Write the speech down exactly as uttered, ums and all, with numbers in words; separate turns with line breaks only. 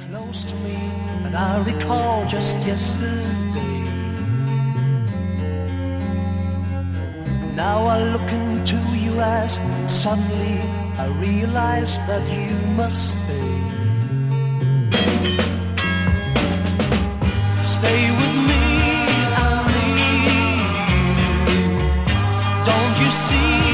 close to me, and I recall just yesterday. Now I look into your eyes, and suddenly I realize that you must stay. Stay with me, I need you. Don't you see?